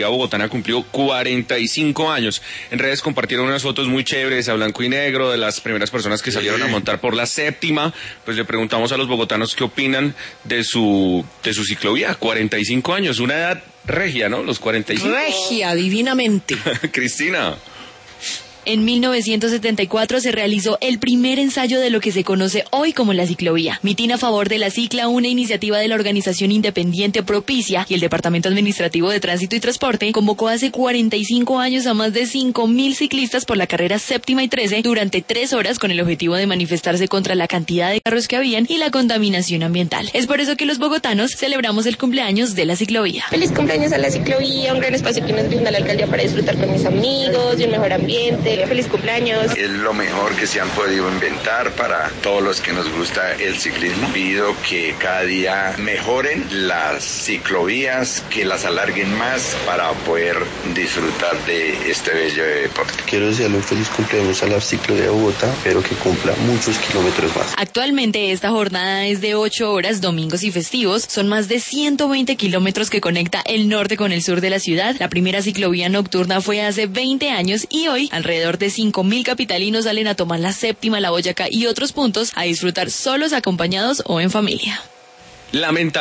Bogotana cumplió 45 años. En redes compartieron unas fotos muy chéveres a blanco y negro de las primeras personas que salieron a montar por la séptima. Pues le preguntamos a los bogotanos qué opinan de su ciclovía. 45 años, una edad regia, ¿no? Los 45. Regia, divinamente. Cristina. En 1974 se realizó el primer ensayo de lo que se conoce hoy como la ciclovía. Mitin a favor de la cicla, una iniciativa de la organización independiente Propicia y el Departamento Administrativo de Tránsito y Transporte, convocó hace 45 años a más de 5.000 ciclistas por la carrera séptima y 13 durante 3 horas con el objetivo de manifestarse contra la cantidad de carros que habían y la contaminación ambiental. Es por eso que los bogotanos celebramos el cumpleaños de la ciclovía. Feliz cumpleaños a la ciclovía, un gran espacio que nos brinda la alcaldía para disfrutar con mis amigos y un mejor ambiente. Feliz cumpleaños. Es lo mejor que se han podido inventar para todos los que nos gusta el ciclismo. Pido que cada día mejoren las ciclovías, que las alarguen más para poder disfrutar de este bello deporte. Quiero desearle un feliz cumpleaños a la ciclovía de Bogotá, pero que cumpla muchos kilómetros más. Actualmente esta jornada es de 8 horas, domingos y festivos. Son más de 120 kilómetros que conecta el norte con el sur de la ciudad. La primera ciclovía nocturna fue hace 20 años y hoy alrededor de 5.000 capitalinos salen a tomar la séptima, la Boyacá y otros puntos a disfrutar solos, acompañados o en familia. Lamentable.